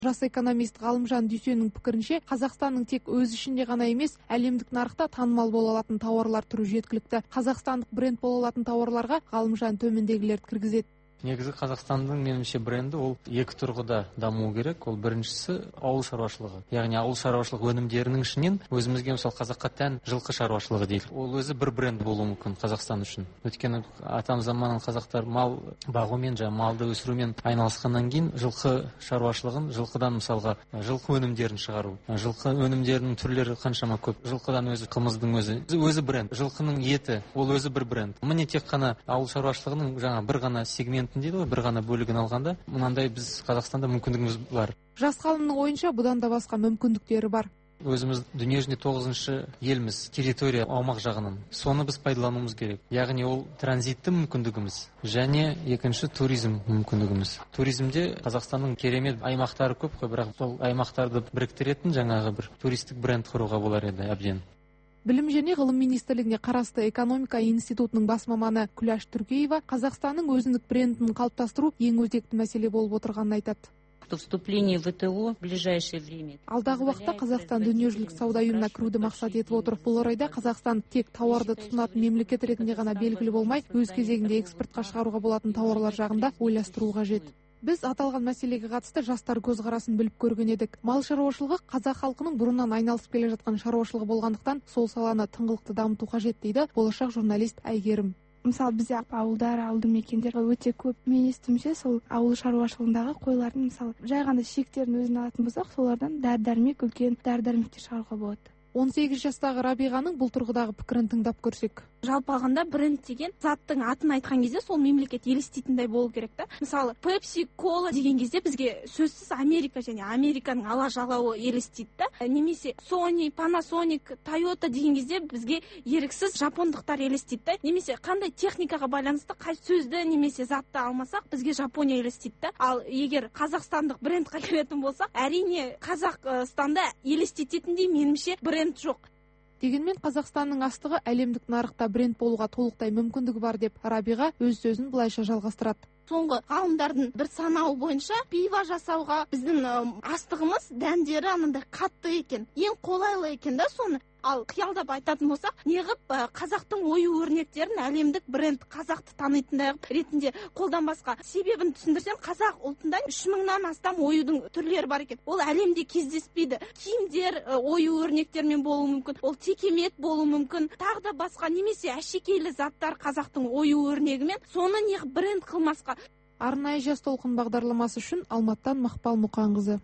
Жас экономист Ғалымжан Дүйсеннің пікірінше, Қазақстанның тек өз ішінде ғана емес, әлемдік нарықта танымал бола алатын тауарлар түрі жеткілікті. Қазақстандық бренд бола алатын тауарларға Ғалымжан төмендегілерді кіргізеді. Негізі Қазақстанның меніңше бренді ол екі тұрғыда дамуы керек. Ол біріншісі ауыл шаруашылығы. Яғни ауыл шаруашылық өнімдерінің ішінен өзімізге мысалы қазаққа тән жылқы шаруашылығы дейді. Ол өзі бір бренд болуы мүмкін Қазақстан үшін. Өйткені атам заманнан қазақтар мал бағумен, малды өсірумен айналысқаннан кейін жылқы шаруашылығын, жылқыдан мысалға жылқы өнімдерін шығару. Жылқы өнімдерінің түрлері қаншама көп. Жылқыдан өзі қымыздың өзі бренд. Жылқының еті ол өзі бір бренд. Міне тек қана ауыл шаруашылығының жаңа бір ғана сегмент дейді, бір ғана бөлігін алғанда, мынандай біз Қазақстанда мүмкіндігіміз бар. Жас ғалымның ойынша, бұдан да басқа мүмкіндіктері бар. Өзіміз дүниежүзінде 9-шы елміз, территория аумақ жағынан. Соны біз пайдалануымыз керек. Яғни ол транзитті мүмкіндігіміз және екінші туризм мүмкіндігіміз. Туризмде Қазақстанның керемет аймақтары көп қой, бірақ сол аймақтарды біріктіретін жаңағы бір туристік бренд құруға болар еді әбден. Білім және ғылым министрлігіне қарасты экономика институтының бас маманы Күләш Түркеева Қазақстанның өзіндік брендін қалыптастыру ең өзекті мәселе болып отырғанын айтады. Вступление в ВТО в ближайшее время. Алдағы уақытта Қазақстан дүниежүзілік сауда ұйымына кіруді мақсат етіп отыр. Бұл орайда Қазақстан тек тауарды тұтынатын мемлекет ретінде ғана белгілі болмай, өз кезегінде экспортқа шығаруға болатын тауарлар жағында ойластыру қажет. Біз аталған мәселеге қатысты жастар көзқарасын біліп көрген едік. Мал шаруашылығы қазақ халқының бұрыннан айналысып келе жатқан шаруашылығы болғандықтан сол саланы тыңғылықты дамыту қажет дейді болашақ журналист Әйгерім. Мысалы бізде ауылдар, ауылды мекендер өте көп. Мен естімше сол ауыл шаруашылығындағы қойлардың мысалы жай ғана шектерін өзіне алатын болсақ, солардан дәрі-дәрмек, үлкен дәрі-дәрмектер шығаруға болады. 18 жастағы Рабиғаның бұл тұрғыдағы пікірін тыңдап көрсек. Жалпы алғанда бренд деген заттың атын айтқан кезде сол мемлекет елестейтіндей болу керек та. Мысалы, Pepsi, Cola деген кезде бізге сөзсіз Америка және Американың ала жалауы елестейді да. Немесе Sony, Panasonic, Toyota деген кезде бізге еріксіз жапондықтар елестейді да. Немесе қандай техникаға байланысты қай сөзді немесе затты алмасақ, бізге Жапония елестейді да. Ал егер қазақстандық брендқа келетін болсақ, әрине Қазақстанда елестететіндей меніңше бренд жоқ. Дегенмен Қазақстанның астығы әлемдік нарықта бренд болуға толықтай мүмкіндігі бар деп Рабиға өз сөзін былайша жалғастырады. Соңғы ғалымдардың бір санауы бойынша пиво жасауға біздің астығымыз дәндері анандай қатты екен. Ең қолайлы екен да соны. Ал қиялдап айтатын болсақ, неғып қазақтың ою-өрнектерін әлемдік бренд қазақты танитындай ретінде қолданбасқа. Себебін түсіндірсем, қазақ ұлтында 3000-нан астам оюдың түрлері бар екен. Ол әлемде кездеспейді. Киімдер ою-өрнектермен болуы мүмкін, ол текемет болуы мүмкін, тағы да басқа немесе әшекейлі заттар қазақтың ою-өрнегімен. Соны неғып бренд қылмасқа. Арнайы жас толқын бағдарламасы үшін Алматтан Мақпал Мұқанқызы.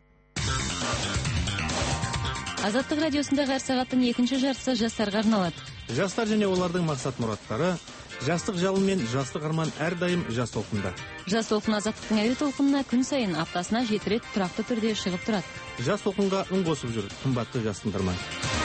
Азаттық радиосындағы әр сағаттың екінші жартысы жастарға арналады. Жастар және олардың мақсат-мұраттары, жастық жалын мен жастық арман әрдайым жас толқында. Жас толқын Азаттықтың әуе толқынына күн сайын аптасына 7 рет тұрақты түрде шығып тұрады. Жас толқынға үн қосып жүр, қымбатты жас тыңдарман.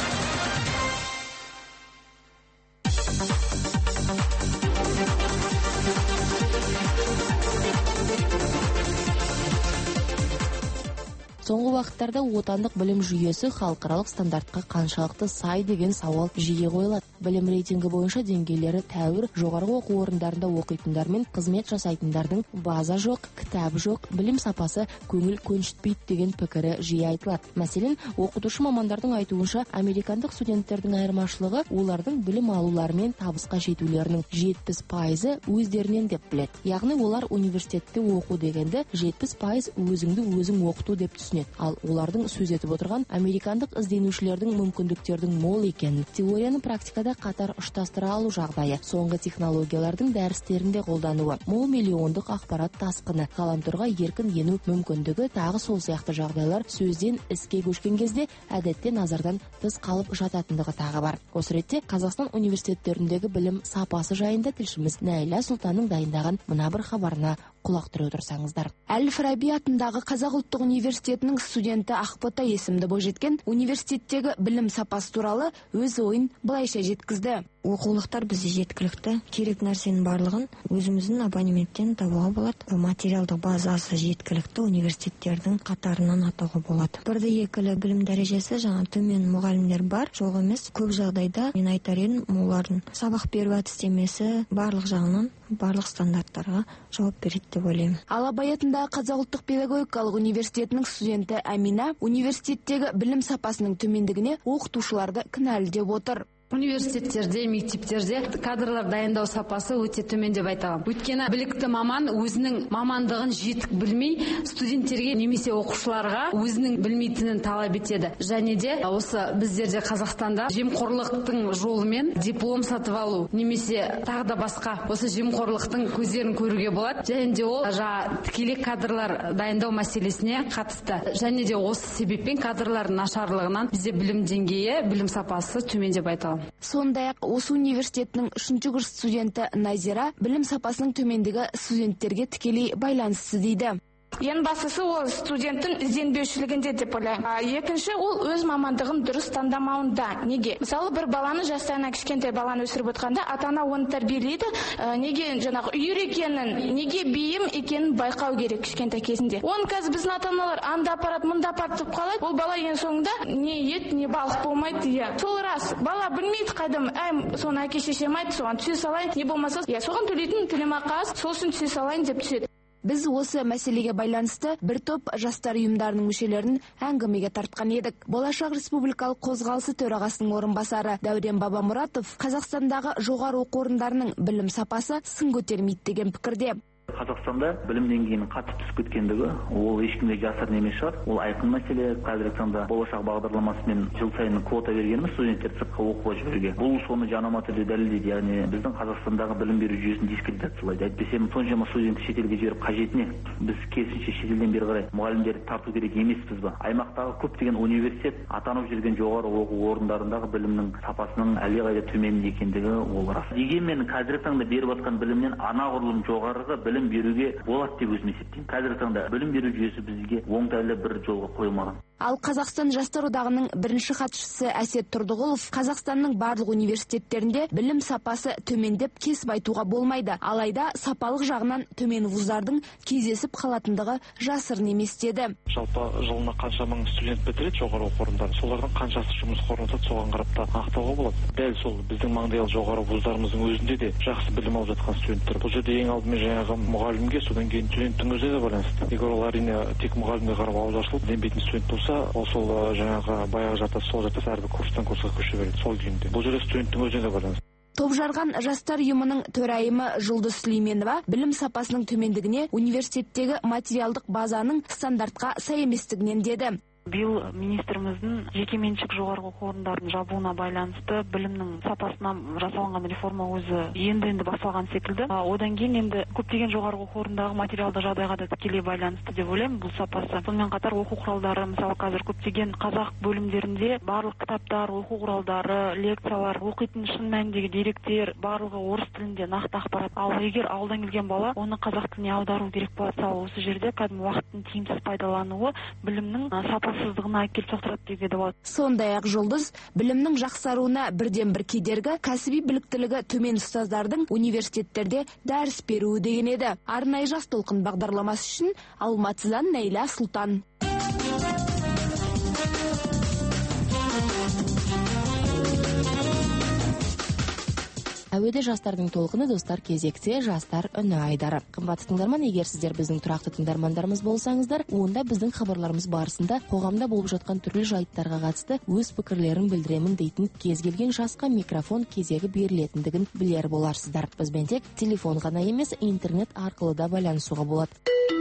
Соңғы уақыттарда отандық білім жүйесі халықаралық стандартқа қаншалықты сай деген сауал жиі қойылады. Білім рейтингі бойынша деңгейлері тәуір, жоғарғы оқу орындарында оқитындар мен қызмет жасайтындардың база жоқ, кітап жоқ, білім сапасы көңіл көншітпейді деген пікірі жиі айтылады. Мәселен, оқытушы мамандардың айтуынша, американдық студенттердің айырмашылығы олардың білім алулары мен табысқа жетулерінің 70% өздерінен деп біледі. Яғни олар университетте оқу дегенді 70% өзіңді өзің оқыту деп түсінеді. Ал олардың сөз етіп отырған американдық ізденушілердің мүмкіндіктердің мол екенін, теорияны практикада қатар ұштастыра алу жағдайы, соңғы технологиялардың дәрістерінде қолдануы, мол миллиондық ақпарат тасқыны, ғаламторға еркін ену мүмкіндігі тағы сол сияқты жағдайлар сөзден іске көшкен кезде әдетте назардан тыс қалып жататындығы тағы бар. Осы ретте Қазақстан университеттеріндегі білім сапасы жайында тілшіміз Нәйла Сұлтанның дайындаған мына бір хабарына құлақ түре отырсаңыздар. Әл-Фараби атындағы Қазақ ұлттық университетінің студенті Ақбота есімді бойжеткен университеттегі білім сапасы туралы өз ойын былайша жеткізді. Оқулықтар бізде жеткілікті, керек нәрсенің барлығын өзіміздің абонементтен табуға болады. Материалдық базасы жеткілікті университеттердің қатарынан атауға болады. Бірді екілі білім дәрежесі жаңа төмен мұғалімдер бар, жоқ емес. Көп жағдайда мен айтар едім, олардың сабақ беру әдістемесі барлық жағынан барлық стандарттарға жауап береді деп ойлаймын. Ал Абай атындағы Қазақ ұлттық педагогикалық университетінің студенті Амина университеттегі білім сапасының төмендігіне оқытушыларды кінәлі деп отыр. Университеттерде, мектептерде кадрлар дайындау сапасы өте төмен деп айтамын. Өйткені білікті маман өзінің мамандығын жетік білмей, студенттерге немесе оқушыларға өзінің білмейтінін талап етеді. Және де осы біздерде Қазақстанда жемқорлықтың жолымен диплом сатып алу немесе тағы да басқа осы жемқорлықтың көздерін көруге болады. Және де ол тікелей кадрлар дайындау мәселесіне қатысты. Және де осы себеппен кадрлардың нашарлығынан бізде білім деңгейі, білім сапасы төмен деп айтамын. Сондай-ақ осы университетінің 3-ші курс студенті Назира білім сапасының төмендігі студенттерге тікелей байланысты дейді. Ең бастысы ол студенттің ізденбеушілігінде деп ойлаймын. Екінші ол өз мамандығын дұрыс таңдамауында. Неге? Мысалы бір баланы жастайынан кішкентай баланы өсіріп отқанда ата-ана оны тәрбиелейді. Неге жаңағы үйір екенін, неге бейім екенін байқау керек кішкентай кезінде. Оны қазір біздің ата-аналар анда апарат, мұнда апарат деп қалады. Ол бала ең соңында не ет, не балық болмайды. Сол рас. Бала білмейді қайдам, соны әке шешем айтты, соған түсе салайын, не болмаса, соған төлейтін төлемақы аз, сол үшін түсе салайын деп түседі. Біз осы мәселеге байланысты бір топ жастар ұйымдарының мүшелерін әңгімеге тартқан едік. Болашақ республикалық қозғалысы төрағасының орынбасары Дәурен Бабамұратов Қазақстандағы жоғары оқу орындарының білім сапасы сын көтермейді деген пікірде. Қазақстанда білім деңгейінің қатты түсіп кеткендігі ол ешкімге жасырын емес шығар. Ол айқын мәселе. Қазіргі таңда болашақ бағдарламасымен жыл сайын квота бергеніміз студенттерді сыртқа оқуға жіберуге. Бұл соны жанама түрде дәлелдейді. Яғни біздің Қазақстандағы білім беру жүйесін дискредитациялайды. Әйтпесе соншама студентті шетелге жіберіп қажет не? Біз керісінше шетелден бері қарай мұғалімдерді тарту керек емеспіз ба? Аймақтағы көптеген университет атанып жүрген жоғары оқу орындарындағы білімнің сапасының әлдеқайда төмен екендігі ол рас. Дегенмен қазіргі таңда беріп жатқан білімнен анағұрлым жоғарғы білім беруге болады деп өзім есептеймін. Қазіргі таңда білім беру жүйесі бізге оңтайлы бір жолға қойылмаған. Ал Қазақстан жастар одағының бірінші хатшысы Әсет Тұрдығұлов Қазақстанның барлық университеттерінде білім сапасы төмендеп кесіп айтуға болмайды. Алайда сапалық жағынан төмен вуздардың кездесіп қалатындығы жасырын емес деді. Жалпы жылына қанша мың студент бітіреді жоғары оқу орындарын, солардың қаншасы жұмысқа орналасады, соған қарап та ақтауға болады. Дәл сол біздің маңдайал жоғары вуздарымыздың өзінде де жақсы білім алып жатқан студенттер. Бұл жерде ең алдымен жаңағы мұғалімге, содан кейін студенттің өзіне де байланысты. Егер ол әрине тек мұғалімге қарап ауызашылып ізденбейтін студент болса, сол жаңағы баяғы жатасы сол жатасы әрбір курстан курсқа көше береді сол күйінде. Бұл жерде студенттің өзіне де байланысты. Топжарған жастар ұйымының төрайымы Жұлдыз Сүлейменова білім сапасының төмендігіне университеттегі материалдық базаның стандартқа сай еместігінен деді. Биыл министріміздің жекеменшік жоғарғы оқу орындарын жабуына байланысты білімнің сапасына жасалған реформа өзі енді басталған секілді. Одан кейін енді көптеген жоғарғы оқу орындағы материалдық жағдайға да тікелей байланысты деп ойлаймын бұл сапасы. Сонымен қатар оқу құралдары, мысалы қазір көптеген қазақ бөлімдерінде барлық кітаптар, оқу құралдары, лекциялар, оқитын шын мәніндегі деректер барлығы орыс тілінде нақты ақпарат. Ал егер ауылдан келген бала оны қазақ тіліне аудару керек болса, осы жерде кәдімгі уақыттың тиімсіз пайдалануы білімнің сапасыздығына әкеліп соқтырады деуге де болады. Сондай-ақ Жұлдыз білімнің жақсаруына бірден бір кедергі кәсіби біліктілігі төмен ұстаздардың университеттерде дәріс беруі деген еді. Арнайы жас толқын бағдарламасы үшін Алматыдан Нәйла Сұлтан. Әуеде жастардың толқыны, достар, кезекте жастар үні айдары. Қымбатты тыңдарман, егер сіздер біздің тұрақты тыңдармандарымыз болсаңыздар, онда біздің хабарларымыз барысында қоғамда болып жатқан түрлі жайттарға қатысты өз пікірлерін білдіремін дейтін кез келген жасқа микрофон кезегі берілетіндігін білер боларсыздар. Бізбен тек телефон ғана емес, интернет арқылы да байланысуға болады.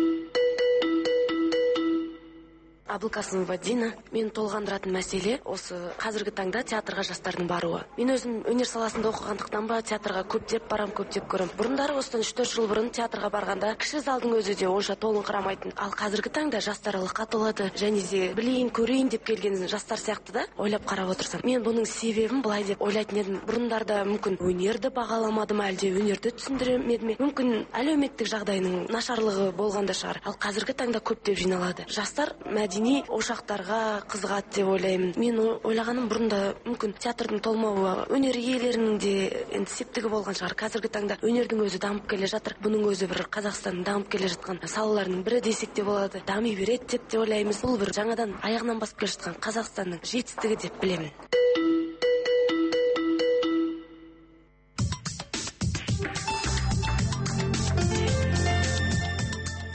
Абылқасымова Дина. Мен толғандыратын мәселе осы қазіргі таңда театрға жастардың баруы. Мен өзім өнер саласында оқығандықтан ба театрға көптеп барам, көптеп көрем. Бұрындары осыдан 3-4 жыл бұрын театрға барғанда кіші залдың өзі де онша толыңқырамайтын. Ал қазіргі таңда жастар ылыққа толады, және де білейін, көрейін деп келген жастар сияқты да ойлап қарап отырсам. Мен бұның себебін былай деп ойлайтын едім. Бұрындарда мүмкін өнерді бағаламадым, әлде өнерді түсіндіремедім, мүмкін әлеуметтік жағдайының нашарлығы болғанда шығар. Ал қазіргі таңда көптеп жиналады. Жастар мәдени ошақтарға қызығады деп ойлаймын. Мен ойлағаным бұрында мүмкін театрдың толмауы өнер иелерінің де енді септігі болған шығар. Қазіргі таңда өнердің өзі дамып келе жатыр. Бұның өзі бір Қазақстанның дамып келе жатқан салаларының бірі десек те болады. Дами береді деп те ойлаймыз. Бұл бір жаңадан аяғынан басып келе жатқан Қазақстанның жетістігі деп білемін.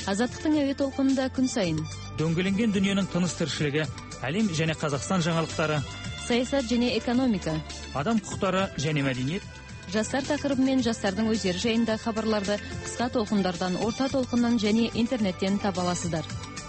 Азаттықтың әуе толқынында күн сайын дөңгеленген дүниенің тыныс тіршілігі, әлем және Қазақстан жаңалықтары, саясат және экономика, адам құқықтары және мәдениет, жастар тақырыбы мен жастардың өздері жайында хабарларды қысқа толқындардан, орта толқыннан және интернеттен таба аласыздар.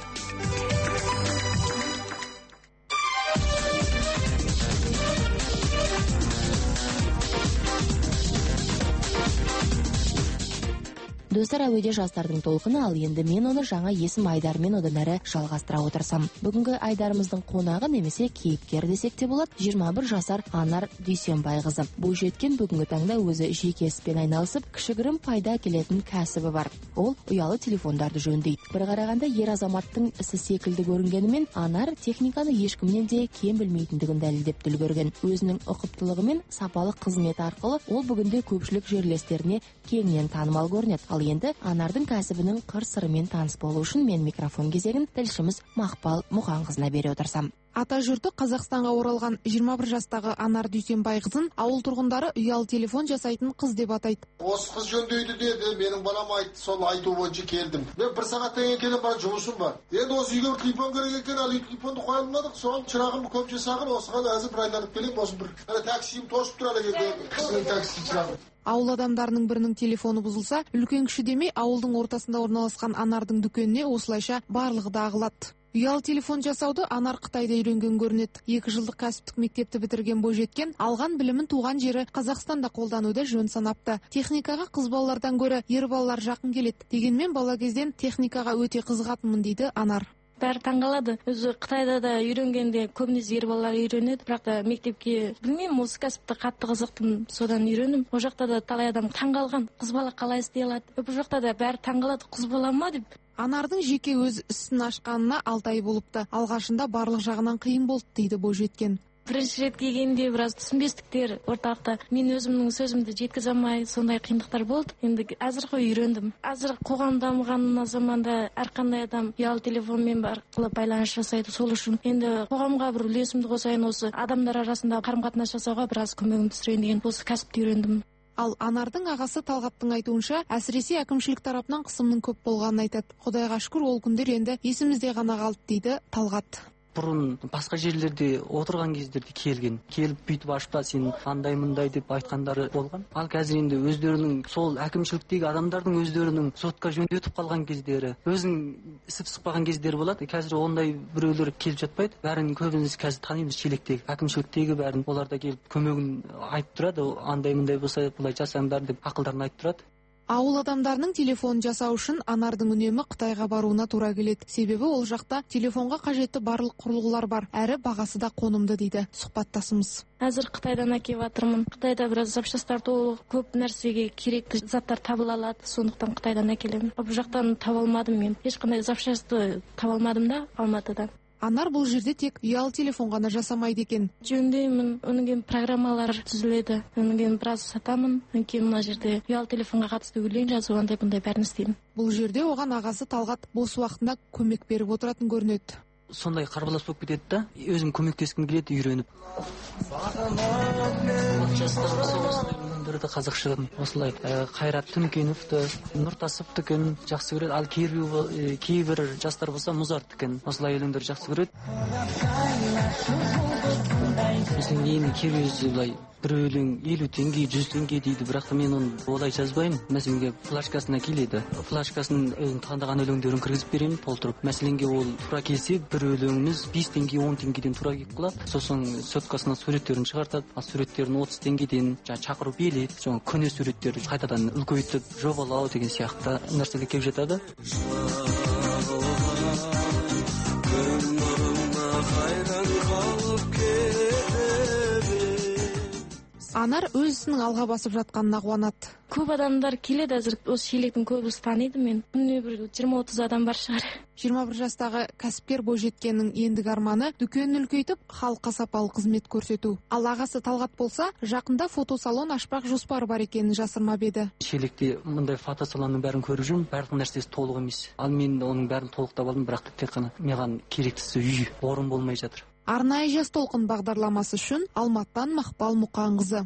Достар, әуеде жастардың толқыны, ал енді мен оны жаңа есім Айдармен одан әрі жалғастыра отырсам. Бүгінгі Айдарымыздың қонағы немесе кейіпкері десек те болады, 21 жасар Анар Дүйсенбайқызы. Бойжеткен бүгінгі таңда өзі жеке іспен айналысып, кішігірім пайда келетін кәсібі бар. Ол ұялы телефондарды жөндейді. Бір қарағанда ер азаматтың ісі секілді көрінгенімен, Анар техниканы ешкімнен де кем білмейтіндігін дәлелдеп үлгерген. Өзінің ұқыптылығы мен сапалы қызметі арқылы ол бүгінде көпшілік жерлестеріне кеңінен танымал көрінеді. Ал енді Анардың кәсібінің қыр-сырымен таныс болу үшін мен микрофон кезегін тілшіміз Мақпал Мұқанқызына бере отырсам. Ата жұрты Қазақстанға оралған 21 жастағы Анар Дүйсенбайқызын ауыл тұрғындары ұялы телефон жасайтын қыз деп атайды. Осы қыз жөндейді деді, менің балам айтты, сол айту бойынша келдім. Мен бір сағаттан кейін бар жұмысым бар. Енді осы үйге бір телефон керек екен, ал телефонды қоя алмадық. Соған шырағым көп жасағын, осыған әзір бір айналып келем, осы бір таксиім тосып тұрады екен. Қызының такси шырағы. Ауыл адамдарының бірінің телефоны бұзылса, үлкен кіші демей ауылдың ортасында орналасқан Анардың дүкеніне осылайша барлығы да ағылады. Ұялы телефон жасауды Анар Қытайда үйренген көрінеді. 2 жылдық кәсіптік мектепті бітірген бойжеткен алған білімін туған жері Қазақстанда қолдануды жөн санапты. Техникаға қыз балалардан гөрі ер балалар жақын келеді. Дегенмен бала кезден техникаға өте қызығатынмын дейді Анар. Бәрі таңғалады. Өзі Қытайда да үйренгенде көбінесе ер балалар үйренеді, бірақ та мектепке білмеймін, осы кәсіпті қатты қызықтым, содан үйрендім. Ол жақта да талай адам таңғалған, қыз бала қалай істей алады. Бұл жақта да бәрі таңғалады, қыз бала ма деп. Анардың жеке өз ісін ашқанына 6 ай болыпты. Алғашында барлық жағынан қиын болды дейді бойжеткен. Бірінші рет келгенде біраз түсінбестіктер орталықта, мен өзімнің сөзімді жеткізе алмай, сондай қиындықтар болды. Енді әзір үйрендім. Әзір қоғам дамыған заманда әрқандай адам ұялы телефонмен арқылы байланыс жасайды. Сол үшін енді қоғамға бір үлесімді қосайын, осы адамдар арасында қарым-қатынас жасауға біраз көмегім түсірейін деген осы кәсіпті үйрендім. Ал Анардың ағасы Талғаттың айтуынша, әсіресе әкімшілік тарапынан қысымның көп болғанын айтады. Құдайға шүкір, ол күндер енді есімізде ғана қалды дейді Талғат. Бұрын басқа жерлерде отырған кездерде келіп бүйтіп ашпа, сен андай мындай деп айтқандары болған. Ал қазір енді өздерінің сол әкімшіліктегі адамдардың өздерінің сотқа жөнелтіп қалған кездері, өзің ісіп сықпаған кездері болады. Қазір ондай біреулер келіп жатпайды. Бәрін көбіміз қазір танимыз, шелектегі, әкімшіліктегі бәрін. Олар да келіп көмегін айтып тұрады. Андай мындай болса бұлай жасаңдар деп ақылдарын айтып тұрады. Ауыл адамдарының телефонын жасау үшін Анардың үнемі Қытайға баруына тура келеді. Себебі ол жақта телефонға қажетті барлық құрылғылар бар, әрі бағасы да қонымды дейді сұхбаттасымыз. Әзір Қытайдан әкеліп жатырмын. Қытайда біраз запчастар толық, көп нәрсеге керекті заттар табыла алады, сондықтан Қытайдан әкелемін. Бұл жақтан таба алмадым мен. Ешқандай запчасты таба алмадым да Алматыда. Анар бұл жерде тек ұялы телефон ғана жасамайды екен. Жөндеймін, өнген программалар түзіледі, өнген біраз сатамын, кейін мына жерде ұялы телефонға қатысты өлең жазу, андай бұндай бәрін істеймін. Бұл жерде оған ағасы Талғат бос уақытында көмек беріп отыратын көрінеді. Сондай қарбалас болып кетеді да, өзім көмектескім келеді, үйреніп. Бірді қазақшығын, осылай Қайрат Түнкеновті, Нұртасовтікін жақсы көреді, ал кейбір жастар болса Мұзарттікін, осылай өлеңдер жақсы көреді. Осының ең кейбірі бұлай бір өлең 50 теңге, 100 теңге дейді, бірақ мен оны олай жазбаймын. Мәселенге флашкасына келеді. Флашкасын өзің таңдаған өлеңдерін кіргізіп беремін, толтырып. Мәселенге ол тура келсе, бір өлеңіміз 5 теңге, 10 теңгеден тура келіп қалады. Сосын соткасына суреттерін шығартады. А суреттерін 30 теңгеден шақырып еледі. Жаңа көне суреттер қайтадан үлкейтіп, жобалау деген сияқты нәрселер келіп жатады. Анар өз ісінің алға басып жатқанына қуанады. Көп адамдар келеді, әзір осы шелектің көбісі таниды мен. Күніне бір 20-30 адам бар шығар. 21 жастағы кәсіпкер бойжеткеннің ендігі арманы дүкенін үлкейтіп, халыққа сапалы қызмет көрсету. Ал ағасы Талғат болса, жақында фотосалон ашпақ жоспары бар екенін жасырмап еді. Шелекте мындай фотосалонның бәрін көріп жүрмін, барлық нәрсесі толық емес. Ал мен оның бәрін толықтап алдым, бірақ тек қана маған керектісі үй, орын болмай жатыр. Арнайы жас толқын бағдарламасы үшін Алматыдан Мақпал Мұқанқызы.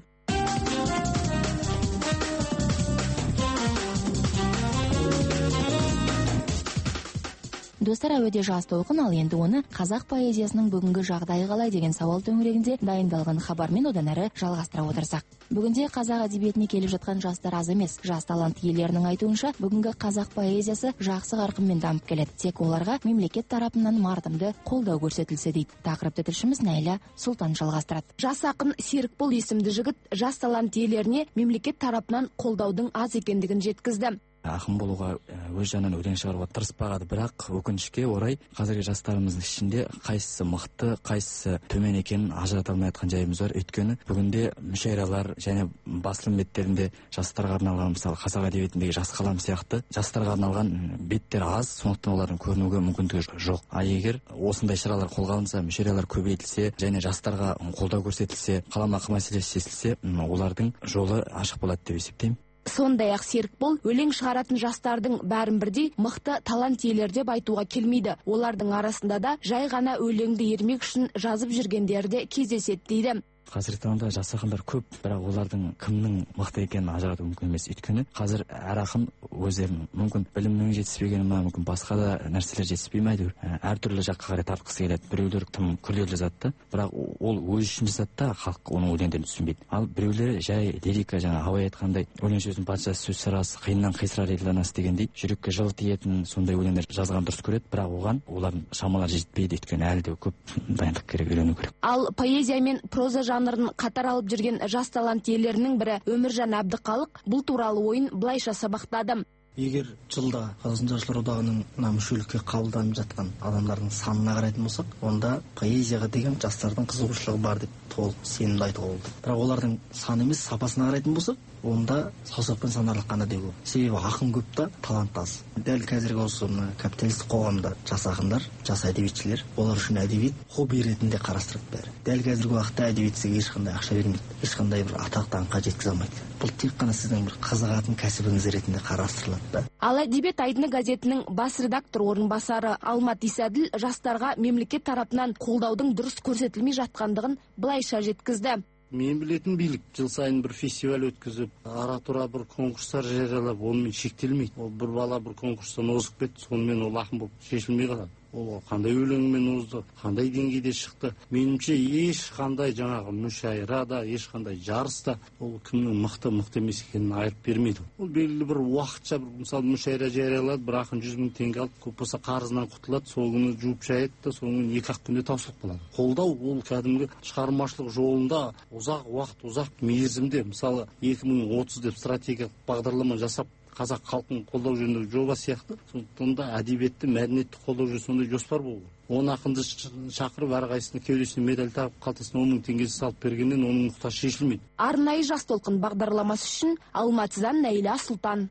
Достар, әуеде жас толқын, ал енді оны қазақ поэзиясының бүгінгі жағдайы қалай деген сауал төңірегінде дайындалған хабармен одан әрі жалғастыра отырсақ. Бүгінде қазақ әдебиетіне келіп жатқан жастар аз емес. Жас талант иелерінің айтуынша, бүгінгі қазақ поэзиясы жақсы қарқынмен дамып келеді. Тек оларға мемлекет тарапынан мардымды қолдау көрсетілсе дейді. Тақырыпты тілшіміз Найля Сұлтан жалғастырады. Жас ақын Серікбол есімді жігіт жас талант иелеріне мемлекет тарапынан қолдаудың аз екендігін жеткізді. Ақын болуға өз жанынан өлең шығаруға тырыспағады, бірақ өкінішке орай қазіргі жастарымыздың ішінде қайсысы мықты, қайсысы төмен екенін ажырата алмай жатқан жайымыз бар. Өйткені бүгінде мүшәйралар және басылым беттерінде жастарға арналған, мысалы қазақ әдебиетіндегі жас қалам сияқты жастарға арналған беттер аз, сондықтан олардың көрінуге мүмкіндігі жоқ. Егер осындай шаралар қолға алынса, мүшәйралар көбейтілсе және жастарға қолдау көрсетілсе, қаламақы мәселесі шешілсе, олардың жолы ашық болады деп есептеймін. Сондай-ақ Серікбол өлең шығаратын жастардың бәрін бірдей мықты талант иелер деп айтуға келмейді. Олардың арасында да жай ғана өлеңді ермек үшін жазып жүргендер де кездеседі дейді. Қазіргі таңда жас ақындар көп, бірақ олардың кімнің мықты екенін ажырату мүмкін емес. Өйткені қазір әр ақын өздерінің мүмкін білімнің жетіспегені ма, мүмкін басқа да нәрселер жетіспей ме, әртүрлі жаққа қарай тартқысы келеді. Біреулер тым күрделі жазады, бірақ ол өз үшін жазады да, халық оның өлеңдерін түсінбейді. Ал біреулер жай лирика, жаңа Абай айтқандай, өлең сөздің патшасы сөз сарасы, қиыннан қисырар ел данасы дегендей, жүрекке жылы тиетін сондай өлеңдер жазған дұрыс көреді, бірақ оған олардың шамалары жетпейді. Өйткені әлі де көп дайындық керек, үйрену керек. Ал поэзия мен проза жанрын қатар алып жүрген жас талант иелерінің бірі Өміржан Әбдіқалық бұл туралы ойын былайша сабақтады. Егер жылда Қазақстан Жазушылар одағының мүшелікке қабылданып жатқан адамдардың санына қарайтын болсақ, онда поэзияға деген жастардың қызығушылығы бар деп толық сенімді айтуға болады. Бірақ олардың саны емес, сапасына қарайтын болсақ, онда саусақпен санарлық қана деп ол. Себебі ақын көп та, талант аз. Дәл қазіргі осы капиталистік қоғамда жас ақындар, жас әдебиетшілер, олар үшін әдебиет хобби ретінде қарастырады бәрі. Дәл қазіргі уақытта әдебиетсіге ешқандай ақша бермейді, ешқандай бір атақ даңққа жеткізе алмайды. Бұл тек қана сіздің бір қызығатын кәсібіңіз ретінде қарастырылады. Ал әдебиет айдыны газетінің бас редактор орынбасары Алмат Исәділ жастарға мемлекет тарапынан қолдаудың дұрыс көрсетілмей жатқандығын былайша жеткізді. Мен білетін билік жыл сайын бір фестиваль өткізіп, ара-тұра бір конкурстар жариялап, онымен шектелмейді. Ол бір бала бір конкурстан озып кетті, сонымен ол ақын болып шешілмей қалады. Ол қандай өлеңмен озды, қандай деңгейде шықты. Меніңше ешқандай жаңағы мүшәйрада, ешқандай жарыста ол кімнің мықты емес екенін айырып бермейді. Ол белгілі бір уақытша, мысалы мүшәйра жариялады, бір ақын 100 000 теңге алып, көп болса қарызынан құтылады, сол күні жуып шаяды да, соңын 2-ақ күнде таусылып қалады. Қолдау ол кәдімгі шығармашылық жолында ұзақ уақыт, ұзақ мерзімде, мысалы 2030 деп стратегиялық бағдарлама жасап қазақ халқын қолдау жөніндегі жоба сияқты, сондықтан да әдебиетті, мәдениетті қолдау жөнінде сондай жоспар болу. 10 ақынды шақырып, әрқайсысына кеудесіне медаль тағып, қалтасына 10 000 теңгесі салып бергеннен оның мұқтаж шешілмейді. Арнайы жас толқын бағдарламасы үшін Алматыдан Найля Сұлтан.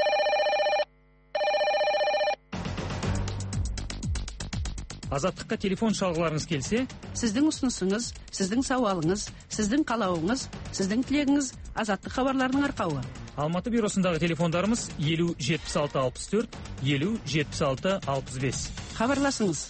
Азаттыққа телефон шалғыларыңыз келсе, сіздің ұсынысыңыз, сіздің сауалыңыз, сіздің қалауыңыз, сіздің тілегіңіз Азаттық хабарларының арқауы. Алматы бюросындағы телефондарымыз 50 76 64, 50 76 65. Хабарласыңыз.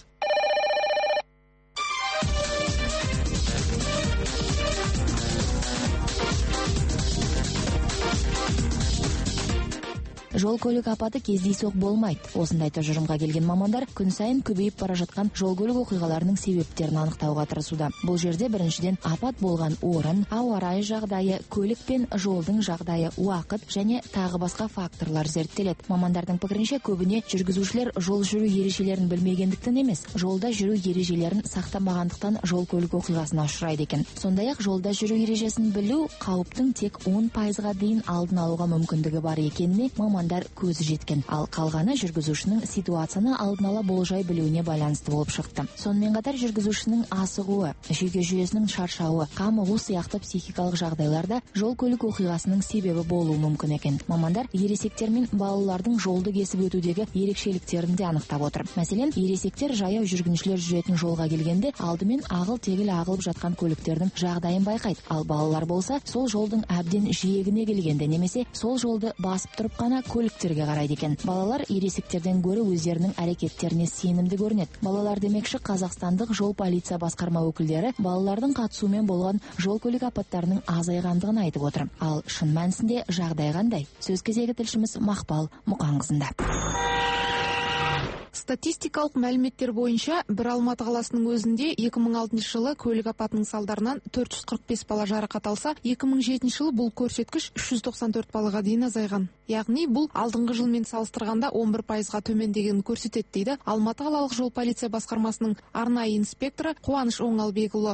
Жол көлік апаты кездейсоқ болмайды. Осындай тұжырымға келген мамандар күн сайын көбейіп бара жатқан жол көлік оқиғаларының себептерін анықтауға тырысуда. Бұл жерде біріншіден апат болған орын, ауа райы жағдайы, көлік пен жолдың жағдайы, уақыт және тағы басқа факторлар зерттеледі. Мамандардың пікірінше, көбіне жүргізушілер жол жүру ережелерін білмегендіктен емес, жолда жүру ережелерін сақтамағандықтан жол көлік оқиғасына ұшырайды екен. Сондай-ақ жолда жүру ережесін білу қауіптің тек 10%-ға дейін алдын алуға мүмкіндігі бар екеніне мамандар көзі жеткен. Ал қалғаны жүргізушінің ситуацияны алдын ала болжай білуіне байланысты болып шықты. Сонымен қатар жүргізушінің асығуы, жүйке жүйесінің шаршауы, қамығу сияқты психикалық жағдайларда жол көлік оқиғасының себебі болуы мүмкін екен. Мамандар ересектер мен балалардың жолды кесіп өтудегі ерекшеліктерін де анықтап отыр. Мәселен, ересектер жаяу жүргіншілер жүретін жолға келгенде алдымен ағыл-тегіл ағылып жатқан көліктердің жағдайын байқайды. Ал балалар болса, сол жолдың әбден жиегіне келгенде немесе сол жолды басып тұрып қана көліктерге қарайды екен. Балалар ересектерден гөрі өздерінің әрекеттеріне сенімді көрінеді. Балалар демекші, қазақстандық жол полиция басқарма өкілдері балалардың қатысуымен болған жол көлік апаттарының азайғандығын айтып отыр. Ал шын мәнісінде жағдай қандай? Сөз кезегі тілшіміз Мақпал Мұқанқызында. Статистикалық мәліметтер бойынша бір Алматы қаласының өзінде 2006 жылы көлік апатының салдарынан 445 бала жарақат алса, 2007 жылы бұл көрсеткіш 394 балаға дейін азайған. Яғни бұл алдыңғы жылмен салыстырғанда 11%-ға төмендегенін көрсетеді дейді Алматы қалалық жол полиция басқармасының арнайы инспекторы Қуаныш Оңалбекұлы.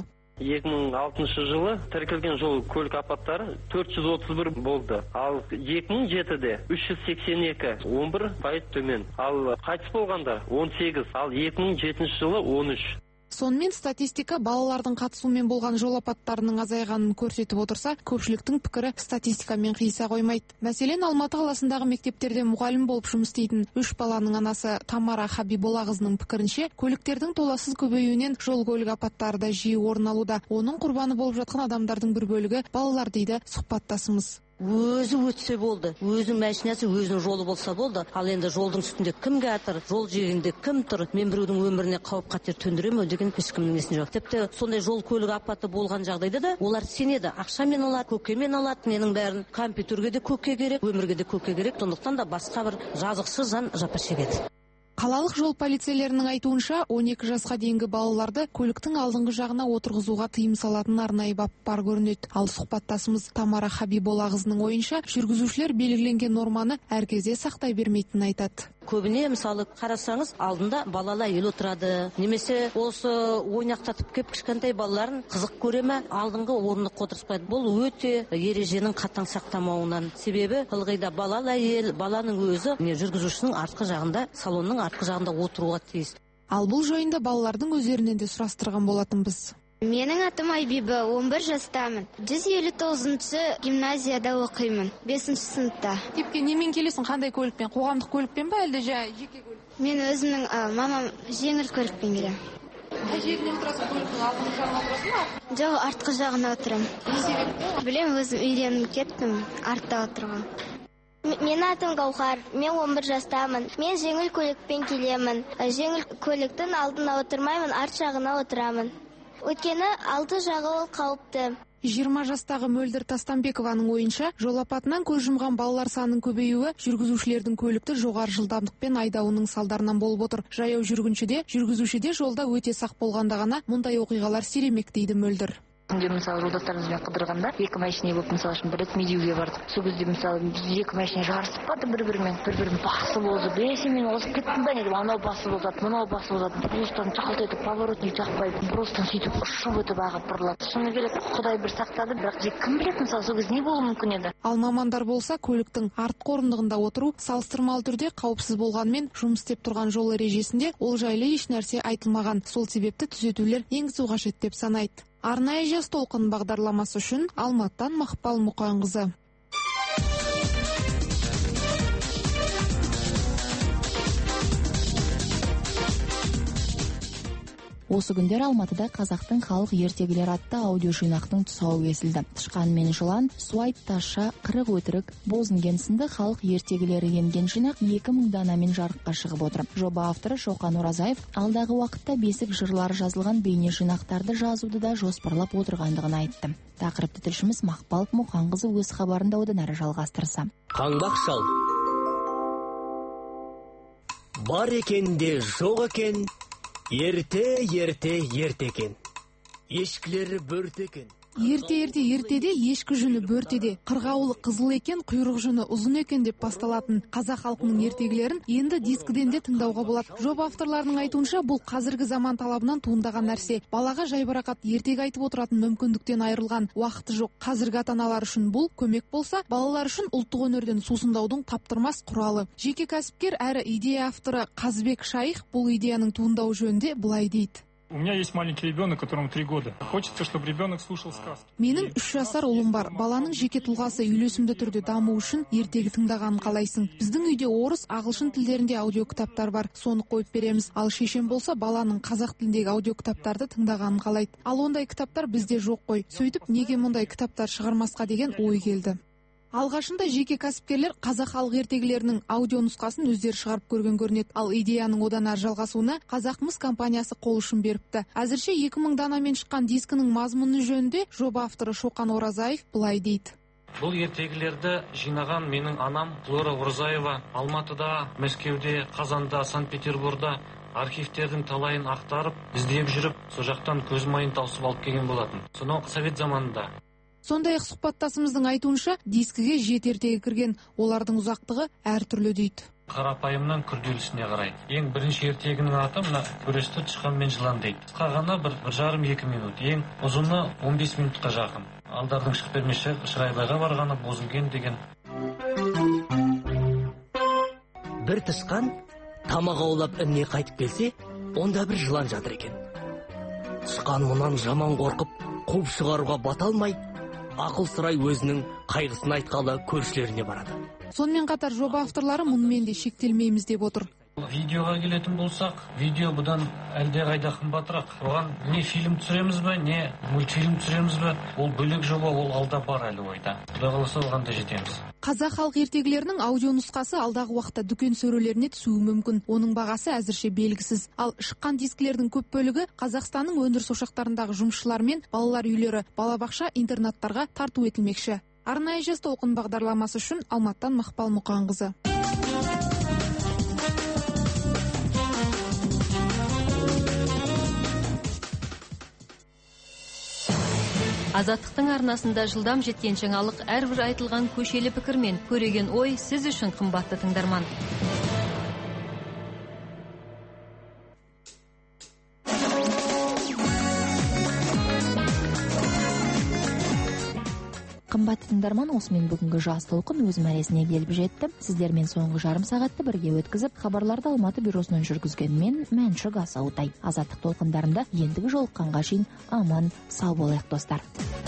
2006 жылы тіркелген жол көлік апаттары 431 болды. Ал 2007-де 382, 11% төмен. Ал қайтыс болғандар 18, ал 2007 жылы 13. Сонымен статистика балалардың қатысуымен болған жол апаттарының азайғанын көрсетіп отырса, көпшіліктің пікірі статистикамен қиыса қоймайды. Мәселен, Алматы қаласындағы мектептерде мұғалім болып жұмыс істейтін 3 баланың анасы Тамара Хабиболлақызының пікірінше, көліктердің толассыз көбеюінен жол көлік апаттары да жиі орын алуда. Оның құрбаны болып жатқан адамдардың бір бөлігі балалар дейді сұхбаттасымыз. Өзі өтсе болды, өзінің машинасы өзінің жолы болса болды. Ал енді жолдың үстінде кім жатыр, жол жиегінде кім тұр, мен біреудің өміріне қауіп қатер төндіре ме деген ешкімнің есінде жоқ. Тіпті сондай жол көлік апаты болған жағдайда да олар сенеді, ақшамен алады, көкемен алады, ненің бәрін. Компьютерге де көке керек, өмірге де көке керек. Сондықтан да басқа бір жазықсыз жан жапа шегеді. Қалалық жол полицейлерінің айтуынша, 12 жасқа дейінгі балаларды көліктің алдыңғы жағына отырғызуға тыйым салатын арнайы бап бар көрінеді. Ал сұхбаттасымыз Тамара Хабиболлақызының ойынша, жүргізушілер белгіленген норманы әр кезде сақтай бермейтінін айтады. Көбіне мысалы қарасаңыз алдында балалы әйел отырады, немесе осы ойнақтатып кеп кішкентай балаларын қызық көре ме, алдыңғы орындыққа отырғызбайды. Бұл өте ереженің қатаң сақтамауынан. Себебі ылғи да балалы әйел, баланың өзі жүргізушінің артқы жағында, салонның артқы жағында отыруға тиіс. Ал бұл жайында балалардың өздерінен де сұрастырған болатынбыз. Менің атым Айбиба, 11 жастамын. 159-шы гимназияда оқимын, 5-ші сыныпта. Тепке немен келесің, қандай көлікпен? Қоғамдық көлікпен ба, әлде жеке көлік? Мен өзімнің мамам жеңіл көлікпен келем. Қай жеріне отырасың, көліктің алдыңғы жағына отырасың ба? Жоқ, артқы жағына отырам. Не себепті? Білем, өзім үйреніп кеттім, артта отырған. Менің атым Гаухар, мен 11 жастамын. Мен жеңіл көлікпен келемін. Жеңіл көліктің алдына отырмаймын, арт жағына отырамын. Өйткені алды жағы ол қауіпті. 20 жастағы Мөлдір Тастанбекованың ойынша, жол апатынан көз жұмған балалар санының көбеюі жүргізушілердің көлікті жоғары жылдамдықпен айдауының салдарынан болып отыр. Жаяу жүргізушіде жолда өте сақ болғанда ғана мұндай оқиғалар сиремек дейді Мөлдір. Мысалы жолдастарымызбен қыдырғанда екі машина болып мысалы үшін бір рет медеуге бардық. Сол кезде мысалы біз екі машина жарысып барды бір-бірімен басып озып, мен озып кеттім ба не деп, анау басып озады, мынау басып озады. Брустан чақалтайтып, поворотник жақпайды, брустан сөйтіп ұшып өтіп ағып бұрылады. Шыны керек, Құдай бір сақтады, бірақ кім біледі, мысалы сол кезде не болуы мүмкін еді. Ал мамандар болса, көліктің артқы орындығында отыру салыстырмалы түрде қауіпсіз болғанмен, жұмыс істеп тұрған жол ережесінде ол жайлы еш нәрсе айтылмаған. Сол себепті түзетулер енгізу қажет деп санайды. Арнайы жас толқын бағдарламасы үшін Алматыдан Мақпал Мұқанқызы. Осы күндер Алматыда қазақтың халық ертегілері атты аудио жинақтың тұсауы кесілді. Тышқан мен жылан, суайт таша, қырық өтірік, бозінген сынды халық ертегілері енген жинақ 2000 данамен жарыққа шығып отыр. Жоба авторы Шоқан Оразаев алдағы уақытта бесік жырлары жазылған бейне жинақтарды жазуды да жоспарлап отырғандығын айтты. Тақырыпты тілшіміз Мақпал Мұқанқызы өз хабарында одан әрі жалғастырса. Қаңбақ шал. Бар екен де жоқ екен. Ерте екен. Ешкілері бөрте екен. Ертеде ешкі жүні бөртеде, қырғауылы қызыл екен, құйрық жүні ұзын екен деп басталатын қазақ халқының ертегілерін енді дискіден де тыңдауға болады. Жоба авторларының айтуынша, бұл қазіргі заман талабынан туындаған нәрсе. Балаға жайбарақат ертегі айтып отыратын мүмкіндіктен айырылған уақыты жоқ. Қазіргі ата-аналар үшін бұл көмек болса, балалар үшін ұлттық өнерден сусындаудың таптырмас құралы. Жеке кәсіпкер әрі идея авторы Қазбек Шайх бұл идеяның туындауы жөнінде былай дейді. У меня есть маленький ребенок, которому 3 года. Хочется, чтобы ребенок слушал сказки. Менің 3 жасар ұлым бар. Баланың жеке тұлғасы үйлесімді түрде даму үшін ертегі тыңдағанын қалайсың. Біздің үйде орыс, ағылшын тілдерінде аудио кітаптар бар. Соны қойып береміз. Ал шешем болса баланың қазақ тіліндегі аудио кітаптарды тыңдағанын қалайды. Ал ондай кітаптар бізде жоқ қой. Сөйтіп, неге мұндай кітаптар шығармасқа деген ой келді. Алғашында жеке кәсіпкерлер қазақ халық ертегілерінің аудио нұсқасын өздері шығарып көрген көрінеді. Ал идеяның одан әрі жалғасуына Қазақмыс компаниясы қол ұшын беріпті. Әзірше 2000 данамен шыққан дискінің мазмұны жөнінде жоба авторы Шоқан Оразаев былай дейді. Бұл ертегілерді жинаған менің анам Флора Оразаева Алматыда, Мәскеуде, Қазанда, Санкт-Петербургда архивтердің талайын ақтарып, іздеп жүріп, со жақтан көз майын тауысып алып келген болатын. Сонау совет заманында. Сондай-ақ сұхбаттасымыздың айтуынша, дискіге 7 ертегі кірген, олардың ұзақтығы әртүрлі дейді. Қарапайымнан күрделісіне қарай. Ең бірінші ертегінің аты мына Күресті тышқан мен жылан дейді. Қысқағаны 1,5-2 минут. Ең ұзыны 15 минутқа жақын. Алдардың шық бермеші Шырайбайға барғаны Бозінген деген. Бір тышқан тамақ аулап інне қайтып келсе, онда бір жылан жатыр екен. Тышқан мұнан жаман қорқып, қуып шығаруға бата алмай, ақыл сұрай өзінің қайғысын айтқалы көршілеріне барады. Сонымен қатар жоба авторлары мұнымен де шектелмейміз деп отыр. Видеоға келетін болсақ, видео бұдан әлде қайда қымбатырақ. Оған не фильм түсіреміз бе, не мультфильм түсіреміз бе, ол бөлек жоба, ол алда бар әлі ойда. Құдай қаласа оған да жетеміз. Қазақ халық ертегілерінің аудио нұсқасы алдағы уақытта дүкен сөрелеріне түсуі мүмкін. Оның бағасы әзірше белгісіз. Ал шыққан дискілердің көп бөлігі Қазақстанның өндіріс ошақтарындағы жұмысшылар мен балалар үйлері, балабақша, интернаттарға тарту етілмекші. Арнайы жас толқын бағдарламасы үшін Алматыдан Мақпал Мұқанқызы. Азаттықтың арнасында жылдам жеткен жаңалық әрбір айтылған көшелі пікір мен көреген ой сіз үшін қымбатты тыңдарман. Қымбатты тыңдарман, осымен бүгінгі жас толқын өз мәресіне келіп жетті. Сіздермен соңғы жарым сағатты бірге өткізіп, хабарларды Алматы бюросынан жүргізген мен Мәншүк Асаутай. Азаттық толқындарында ендігі жолыққанға шейін аман, сау болайық достар.